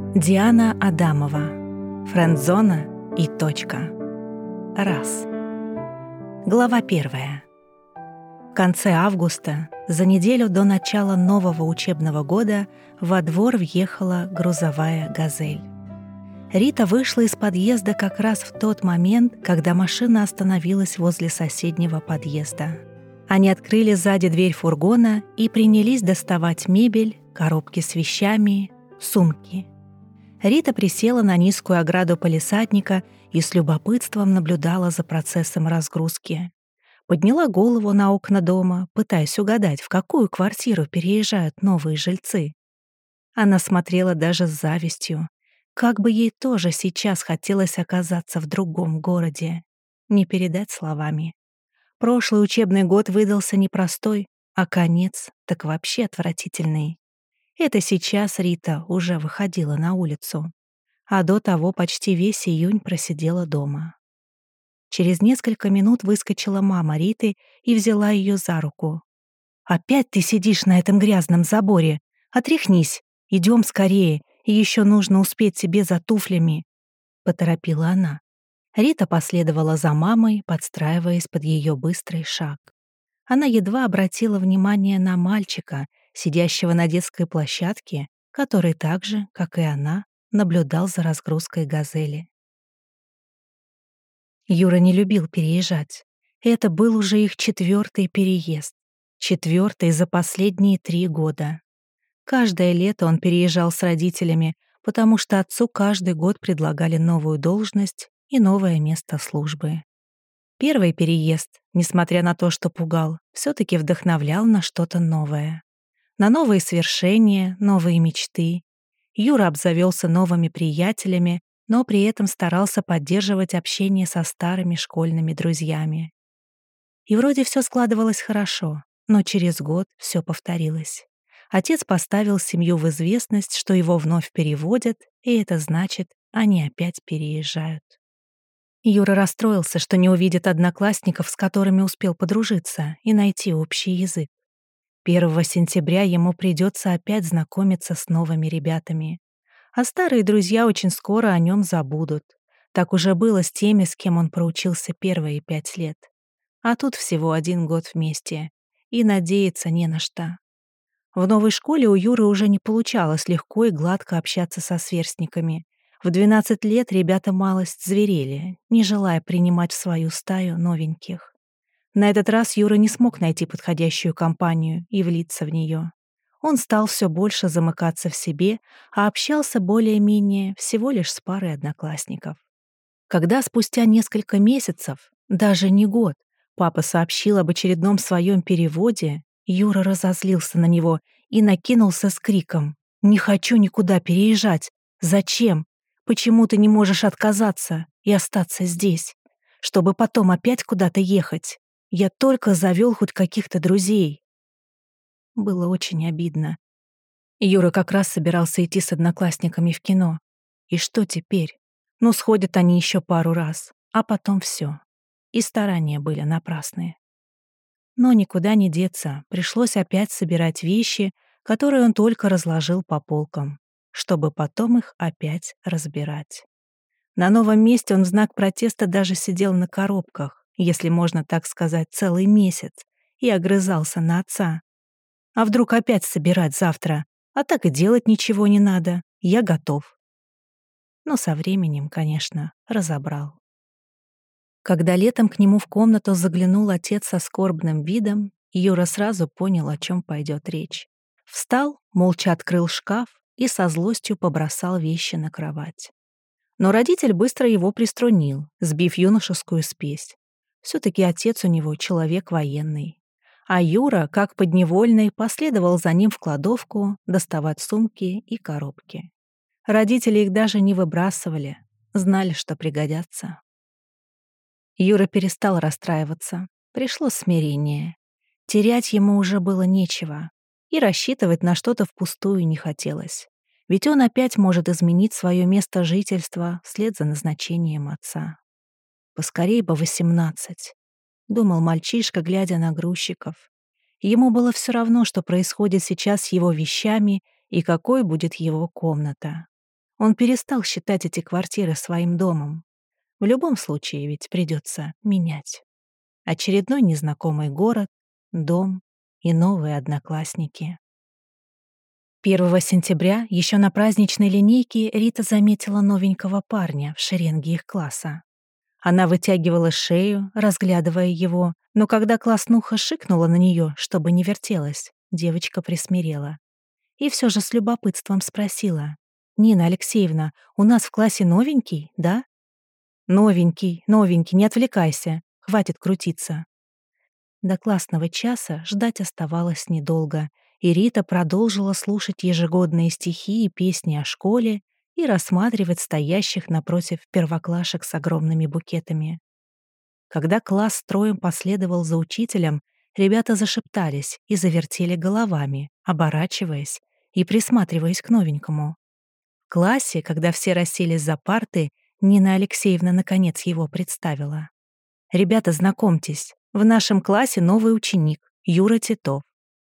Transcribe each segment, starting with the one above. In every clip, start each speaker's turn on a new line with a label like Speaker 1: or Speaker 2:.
Speaker 1: Диана Адамова. Френдзона и точка. Раз. Глава 1. В конце августа, за неделю до начала нового учебного года, во двор въехала грузовая «Газель». Рита вышла из подъезда как раз в тот момент, когда машина остановилась возле соседнего подъезда. Они открыли сзади дверь фургона и принялись доставать мебель, коробки с вещами, сумки. Рита присела на низкую ограду палисадника и с любопытством наблюдала за процессом разгрузки. Подняла голову на окна дома, пытаясь угадать, в какую квартиру переезжают новые жильцы. Она смотрела даже с завистью. Как бы ей тоже сейчас хотелось оказаться в другом городе. Не передать словами. Прошлый учебный год выдался непростой, а конец так вообще отвратительный. Это сейчас Рита уже выходила на улицу, а до того почти весь июнь просидела дома. Через несколько минут выскочила мама Риты и взяла ее за руку. «Опять ты сидишь на этом грязном заборе? Отряхнись, идем скорее, и еще нужно успеть тебе за туфлями», — поторопила она. Рита последовала за мамой, подстраиваясь под ее быстрый шаг. Она едва обратила внимание на мальчика, сидящего на детской площадке, который так же, как и она, наблюдал за разгрузкой «Газели». Юра не любил переезжать. Это был уже их 4-й переезд. 4-й за последние 3 года. Каждое лето он переезжал с родителями, потому что отцу каждый год предлагали новую должность и новое место службы. Первый переезд, несмотря на то, что пугал, все-таки вдохновлял на что-то новое. На новые свершения, новые мечты. Юра обзавелся новыми приятелями, но при этом старался поддерживать общение со старыми школьными друзьями. И вроде все складывалось хорошо, но через год все повторилось. Отец поставил семью в известность, что его вновь переводят, и это значит, они опять переезжают. Юра расстроился, что не увидит одноклассников, с которыми успел подружиться и найти общий язык. 1 сентября ему придется опять знакомиться с новыми ребятами. А старые друзья очень скоро о нем забудут. Так уже было с теми, с кем он проучился первые 5 лет. А тут всего 1 год вместе. И надеяться не на что. В новой школе у Юры уже не получалось легко и гладко общаться со сверстниками. В 12 лет ребята малость зверели, не желая принимать в свою стаю новеньких. На этот раз Юра не смог найти подходящую компанию и влиться в нее. Он стал все больше замыкаться в себе, а общался более-менее всего лишь с парой одноклассников. Когда спустя несколько месяцев, даже не год, папа сообщил об очередном своем переводе, Юра разозлился на него и накинулся с криком: «Не хочу никуда переезжать! Зачем? Почему ты не можешь отказаться и остаться здесь? Чтобы потом опять куда-то ехать? Я только завел хоть каких-то друзей». Было очень обидно. Юра как раз собирался идти с одноклассниками в кино. И что теперь? Ну, сходят они еще пару раз, а потом все. И старания были напрасные. Но никуда не деться, пришлось опять собирать вещи, которые он только разложил по полкам, чтобы потом их опять разбирать. На новом месте он в знак протеста даже сидел на коробках, если можно так сказать, целый месяц, и огрызался на отца. А вдруг опять собирать завтра? А так и делать ничего не надо. Я готов. Но со временем, конечно, разобрал. Когда летом к нему в комнату заглянул отец со скорбным видом, Юра сразу понял, о чем пойдет речь. Встал, молча открыл шкаф и со злостью побросал вещи на кровать. Но родитель быстро его приструнил, сбив юношескую спесь. Все-таки отец у него человек военный. А Юра, как подневольный, последовал за ним в кладовку доставать сумки и коробки. Родители их даже не выбрасывали, знали, что пригодятся. Юра перестал расстраиваться. Пришло смирение. Терять ему уже было нечего. И рассчитывать на что-то впустую не хотелось. Ведь он опять может изменить свое место жительства вслед за назначением отца. Поскорей бы 18, думал мальчишка, глядя на грузчиков. Ему было все равно, что происходит сейчас с его вещами и какой будет его комната. Он перестал считать эти квартиры своим домом. В любом случае ведь придется менять. Очередной незнакомый город, дом и новые одноклассники. 1 сентября еще на праздничной линейке Рита заметила новенького парня в шеренге их класса. Она вытягивала шею, разглядывая его, но когда класснуха шикнула на нее, чтобы не вертелась, девочка присмирела. И все же с любопытством спросила: «Нина Алексеевна, у нас в классе новенький, да?» «Новенький, новенький, не отвлекайся, хватит крутиться». До классного часа ждать оставалось недолго, и Рита продолжила слушать ежегодные стихи и песни о школе и рассматривать стоящих напротив первоклашек с огромными букетами. Когда класс строем последовал за учителем, ребята зашептались и завертели головами, оборачиваясь и присматриваясь к новенькому. В классе, когда все расселись за парты, Нина Алексеевна наконец его представила. «Ребята, знакомьтесь, в нашем классе новый ученик, Юра Титов».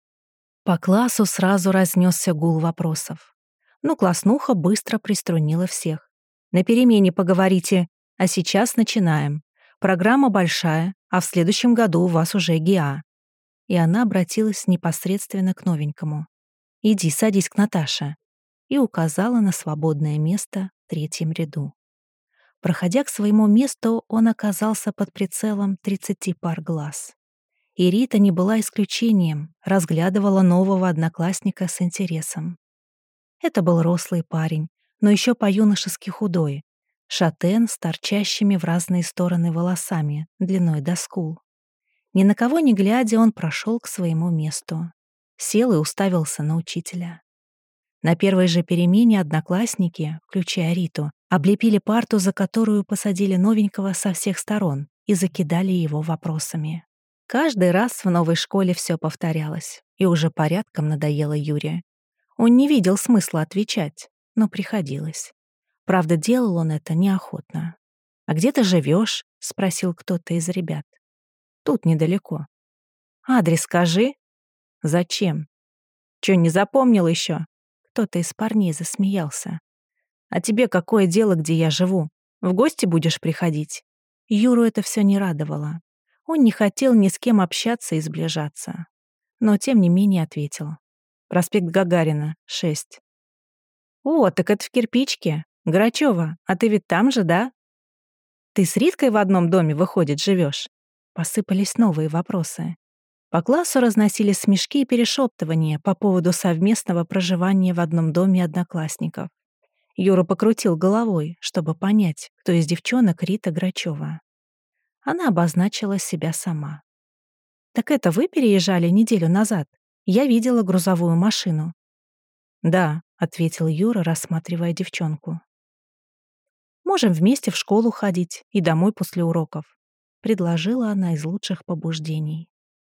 Speaker 1: По классу сразу разнесся гул вопросов. Но класснуха быстро приструнила всех. «На перемене поговорите, а сейчас начинаем. Программа большая, а в следующем году у вас уже ГИА». И она обратилась непосредственно к новенькому. «Иди, садись к Наташе», и указала на свободное место в 3-м ряду. Проходя к своему месту, он оказался под прицелом 30 пар глаз. И Рита не была исключением, разглядывала нового одноклассника с интересом. Это был рослый парень, но еще по-юношески худой, шатен с торчащими в разные стороны волосами, длиной до скул. Ни на кого не глядя, он прошел к своему месту. Сел и уставился на учителя. На первой же перемене одноклассники, включая Риту, облепили парту, за которую посадили новенького со всех сторон, и закидали его вопросами. Каждый раз в новой школе все повторялось, и уже порядком надоело Юре. Он не видел смысла отвечать, но приходилось. Правда, делал он это неохотно. «А где ты живешь?» — спросил кто-то из ребят. «Тут недалеко». «Адрес скажи». «Зачем?» «Чё, не запомнил еще?» Кто-то из парней засмеялся. «А тебе какое дело, где я живу? В гости будешь приходить?» Юру это все не радовало. Он не хотел ни с кем общаться и сближаться. Но, тем не менее, ответил. «Проспект Гагарина, 6». «О, так это в кирпичке. Грачева, а ты ведь там же, да?» «Ты с Риткой в одном доме, выходит, живешь?» Посыпались новые вопросы. По классу разносились смешки и перешептывания по поводу совместного проживания в одном доме одноклассников. Юра покрутил головой, чтобы понять, кто из девчонок Рита Грачева. Она обозначила себя сама. «Так это вы переезжали неделю назад? Я видела грузовую машину». «Да», — ответил Юра, рассматривая девчонку. «Можем вместе в школу ходить и домой после уроков», — предложила она из лучших побуждений.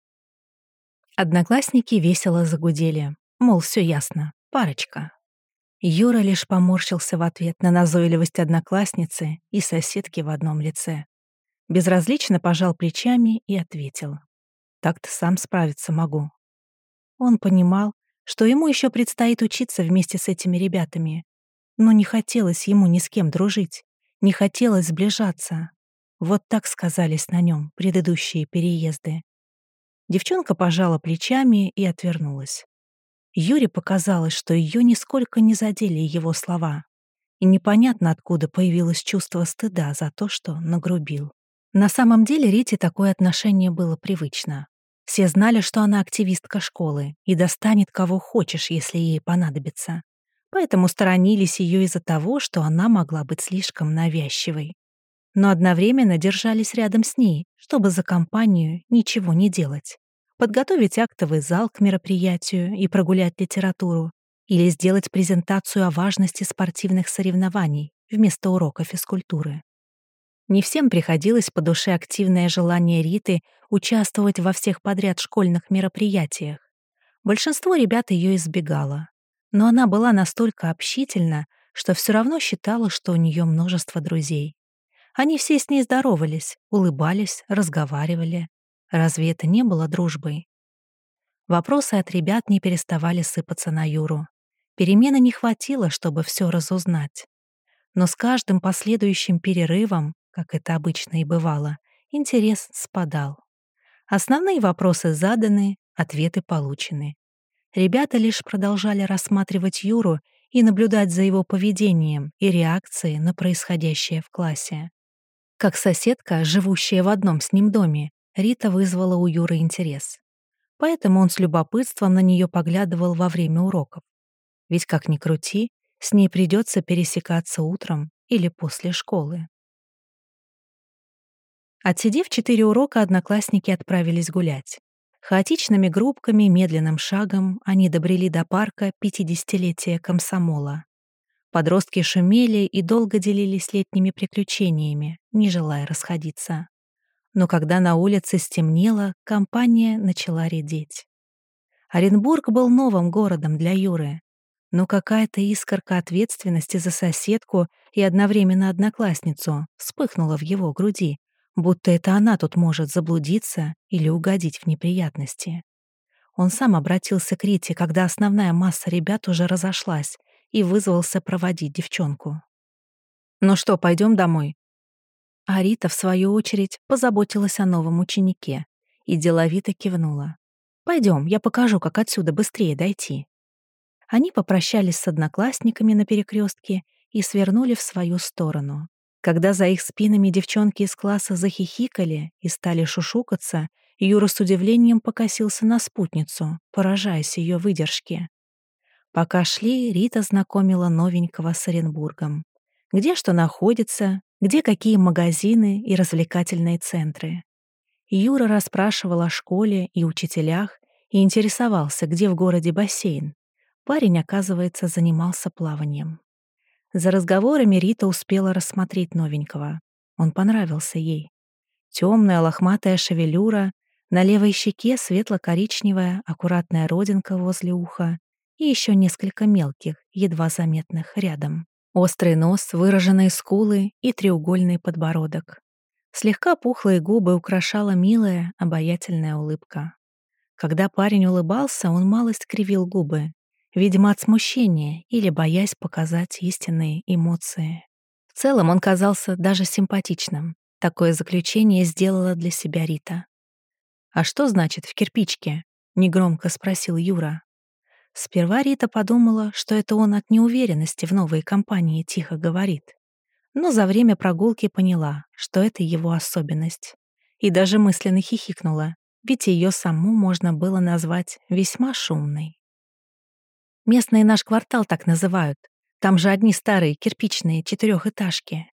Speaker 1: Одноклассники весело загудели, мол, все ясно, парочка. Юра лишь поморщился в ответ на назойливость одноклассницы и соседки в одном лице. Безразлично пожал плечами и ответил. «Так-то сам справиться могу». Он понимал, что ему еще предстоит учиться вместе с этими ребятами, но не хотелось ему ни с кем дружить, не хотелось сближаться. Вот так сказались на нем предыдущие переезды. Девчонка пожала плечами и отвернулась. Юре показалось, что ее нисколько не задели его слова, и непонятно откуда появилось чувство стыда за то, что нагрубил. На самом деле Рите такое отношение было привычно. Все знали, что она активистка школы и достанет кого хочешь, если ей понадобится. Поэтому сторонились ее из-за того, что она могла быть слишком навязчивой. Но одновременно держались рядом с ней, чтобы за компанию ничего не делать. Подготовить актовый зал к мероприятию и прогулять литературу, или сделать презентацию о важности спортивных соревнований вместо урока физкультуры. Не всем приходилось по душе активное желание Риты участвовать во всех подряд школьных мероприятиях. Большинство ребят ее избегало. Но она была настолько общительна, что все равно считала, что у нее множество друзей. Они все с ней здоровались, улыбались, разговаривали. Разве это не было дружбой? Вопросы от ребят не переставали сыпаться на Юру. Перемены не хватило, чтобы все разузнать. Но с каждым последующим перерывом, как это обычно и бывало, интерес спадал. Основные вопросы заданы, ответы получены. Ребята лишь продолжали рассматривать Юру и наблюдать за его поведением и реакцией на происходящее в классе. Как соседка, живущая в одном с ним доме, Рита вызвала у Юры интерес. Поэтому он с любопытством на нее поглядывал во время уроков. Ведь как ни крути, с ней придется пересекаться утром или после школы. Отсидев 4 урока, одноклассники отправились гулять. Хаотичными группками, медленным шагом они добрели до парка 50-летия комсомола. Подростки шумели и долго делились летними приключениями, не желая расходиться. Но когда на улице стемнело, компания начала редеть. Оренбург был новым городом для Юры, но какая-то искорка ответственности за соседку и одновременно одноклассницу вспыхнула в его груди, будто это она тут может заблудиться или угодить в неприятности. Он сам обратился к Рите, когда основная масса ребят уже разошлась, и вызвался проводить девчонку. «Ну что, пойдем домой?» А Рита, в свою очередь, позаботилась о новом ученике и деловито кивнула. «Пойдем, я покажу, как отсюда быстрее дойти». Они попрощались с одноклассниками на перекрестке и свернули в свою сторону. Когда за их спинами девчонки из класса захихикали и стали шушукаться, Юра с удивлением покосился на спутницу, поражаясь ее выдержке. Пока шли, Рита знакомила новенького с Оренбургом. Где что находится, где какие магазины и развлекательные центры. Юра расспрашивал о школе и учителях и интересовался, где в городе бассейн. Парень, оказывается, занимался плаванием. За разговорами Рита успела рассмотреть новенького. Он понравился ей. Темная лохматая шевелюра, на левой щеке светло-коричневая аккуратная родинка возле уха и еще несколько мелких, едва заметных рядом. Острый нос, выраженные скулы и треугольный подбородок. Слегка пухлые губы украшала милая, обаятельная улыбка. Когда парень улыбался, он малость кривил губы, видимо, от смущения или боясь показать истинные эмоции. В целом он казался даже симпатичным. Такое заключение сделала для себя Рита. «А что значит «в кирпичке»?» — негромко спросил Юра. Сперва Рита подумала, что это он от неуверенности в новой компании тихо говорит. Но за время прогулки поняла, что это его особенность. И даже мысленно хихикнула, ведь ее саму можно было назвать весьма шумной. Местные наш квартал так называют. Там же одни старые кирпичные четырехэтажки.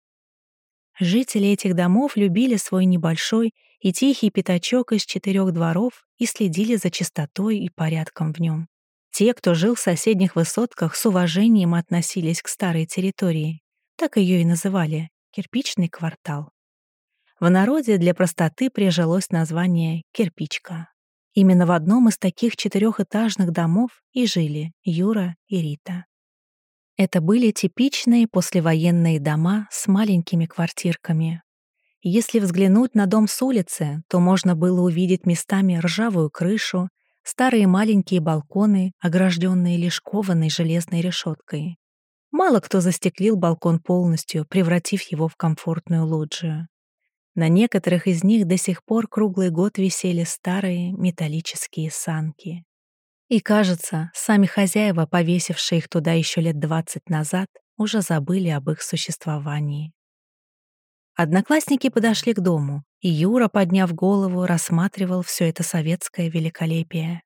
Speaker 1: Жители этих домов любили свой небольшой и тихий пятачок из 4 дворов и следили за чистотой и порядком в нем. Те, кто жил в соседних высотках, с уважением относились к старой территории. Так ее и называли — кирпичный квартал. В народе для простоты прижилось название «кирпичка». Именно в одном из таких 4-этажных домов и жили Юра и Рита. Это были типичные послевоенные дома с маленькими квартирками. Если взглянуть на дом с улицы, то можно было увидеть местами ржавую крышу, старые маленькие балконы, огражденные лишь кованой железной решеткой. Мало кто застеклил балкон полностью, превратив его в комфортную лоджию. На некоторых из них до сих пор круглый год висели старые металлические санки. И, кажется, сами хозяева, повесившие их туда еще лет 20 назад, уже забыли об их существовании. Одноклассники подошли к дому, и Юра, подняв голову, рассматривал все это советское великолепие.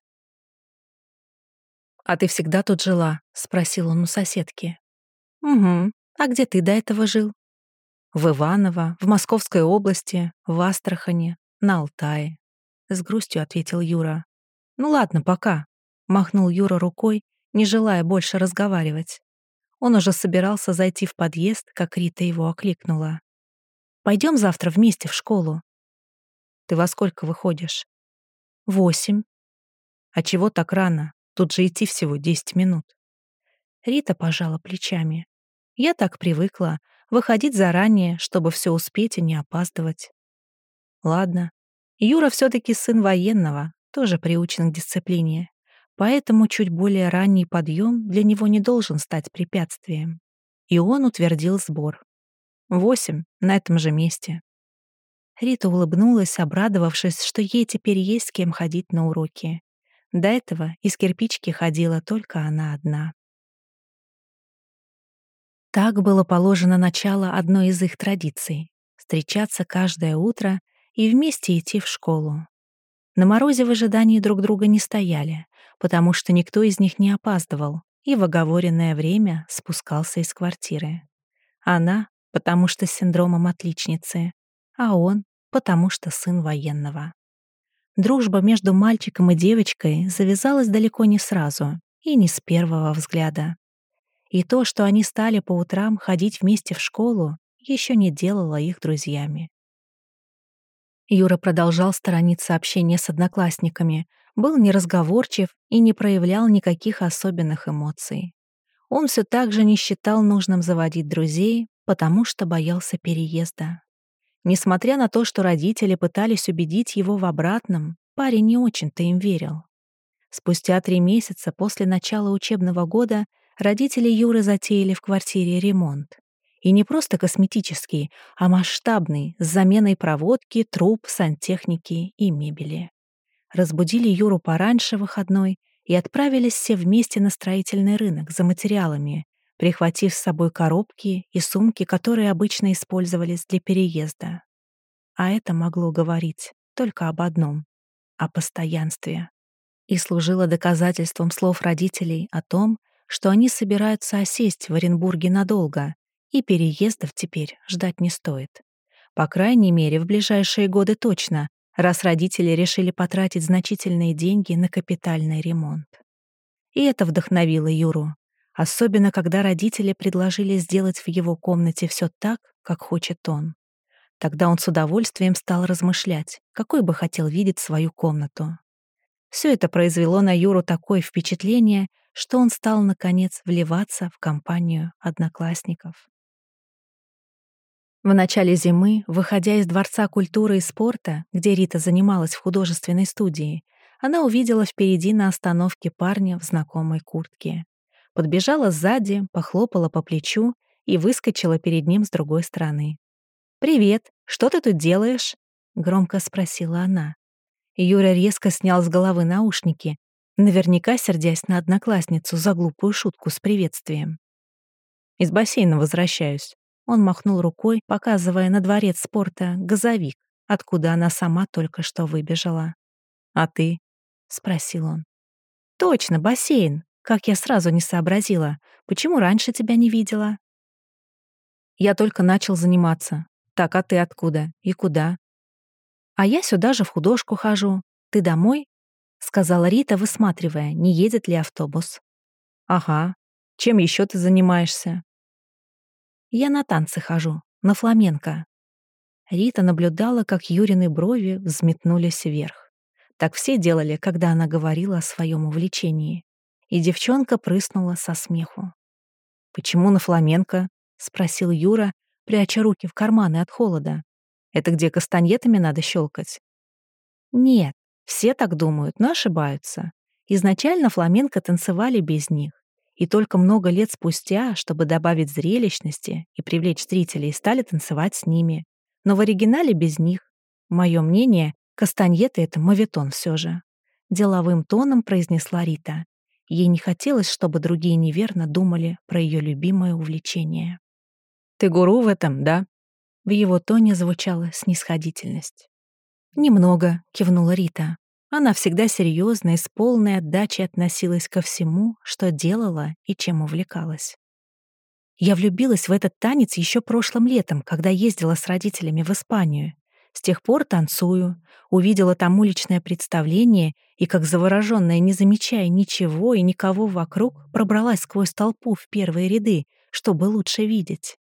Speaker 1: «А ты всегда тут жила?» — спросил он у соседки. «Угу. А где ты до этого жил?» «В Иваново, в Московской области, в Астрахани, на Алтае», — с грустью ответил Юра. «Ну ладно, пока», — махнул Юра рукой, не желая больше разговаривать. Он уже собирался зайти в подъезд, как Рита его окликнула. «Пойдем завтра вместе в школу». «Ты во сколько выходишь?» 8. «А чего так рано? Тут же идти всего 10 минут». Рита пожала плечами. «Я так привыкла выходить заранее, чтобы все успеть и не опаздывать». Ладно. Юра все-таки сын военного, тоже приучен к дисциплине. поэтому чуть более ранний подъем для него не должен стать препятствием. И он утвердил сбор. 8 на этом же месте. Рита улыбнулась, обрадовавшись, что ей теперь есть с кем ходить на уроки. До этого из кирпички ходила только она одна. Так было положено начало одной из их традиций — встречаться каждое утро и вместе идти в школу. На морозе в ожидании друг друга не стояли, потому что никто из них не опаздывал и в оговоренное время спускался из квартиры. Она, потому что с синдромом отличницы, а он, потому что сын военного. Дружба между мальчиком и девочкой завязалась далеко не сразу и не с первого взгляда. И то, что они стали по утрам ходить вместе в школу, еще не делало их друзьями. Юра продолжал сторониться общения с одноклассниками, был неразговорчив и не проявлял никаких особенных эмоций. Он все так же не считал нужным заводить друзей, потому что боялся переезда. Несмотря на то, что родители пытались убедить его в обратном, парень не очень-то им верил. Спустя 3 месяца после начала учебного года родители Юры затеяли в квартире ремонт. И не просто косметический, а масштабный, с заменой проводки, труб, сантехники и мебели. Разбудили Юру пораньше выходной и отправились все вместе на строительный рынок за материалами, прихватив с собой коробки и сумки, которые обычно использовались для переезда. А это могло говорить только об одном — о постоянстве. И служило доказательством слов родителей о том, что они собираются осесть в Оренбурге надолго, и переездов теперь ждать не стоит. По крайней мере, в ближайшие годы точно, раз родители решили потратить значительные деньги на капитальный ремонт. И это вдохновило Юру, особенно когда родители предложили сделать в его комнате все так, как хочет он. Тогда он с удовольствием стал размышлять, какой бы хотел видеть свою комнату. Все это произвело на Юру такое впечатление, что он стал, наконец, вливаться в компанию одноклассников. В начале зимы, выходя из Дворца культуры и спорта, где Рита занималась в художественной студии, она увидела впереди на остановке парня в знакомой куртке. Подбежала сзади, похлопала по плечу и выскочила перед ним с другой стороны. «Привет, что ты тут делаешь?» — громко спросила она. Юра резко снял с головы наушники, наверняка сердясь на одноклассницу за глупую шутку с приветствием. «Из бассейна возвращаюсь». Он махнул рукой, показывая на дворец спорта газовик, откуда она сама только что выбежала. «А ты?» — спросил он. «Точно, бассейн! Как я сразу не сообразила. Почему раньше тебя не видела?» «Я только начал заниматься. Так, а ты откуда? И куда?» «А я сюда же в художку хожу. Ты домой?» — сказала Рита, высматривая, не едет ли автобус. «Ага. Чем еще ты занимаешься?» «Я на танцы хожу, на фламенко». Рита наблюдала, как Юрины брови взметнулись вверх. Так все делали, когда она говорила о своем увлечении. И девчонка прыснула со смеху. «Почему на фламенко?» — спросил Юра, пряча руки в карманы от холода. «Это где кастаньетами надо щелкать?» «Нет, все так думают, но ошибаются. Изначально фламенко танцевали без них. И только много лет спустя, чтобы добавить зрелищности и привлечь зрителей, стали танцевать с ними. Но в оригинале без них. Мое мнение, кастаньеты — это моветон все же. Деловым тоном произнесла Рита. Ей не хотелось, чтобы другие неверно думали про ее любимое увлечение. «Ты гуру в этом, да?» В его тоне звучала снисходительность. «Немного», — кивнула Рита. Она всегда серьезно и с полной отдачей относилась ко всему, что делала и чем увлекалась. Я влюбилась в этот танец еще прошлым летом, когда ездила с родителями в Испанию. С тех пор танцую, увидела там уличное представление и, как завороженная, не замечая ничего и никого вокруг, пробралась сквозь толпу в первые ряды, чтобы лучше видеть.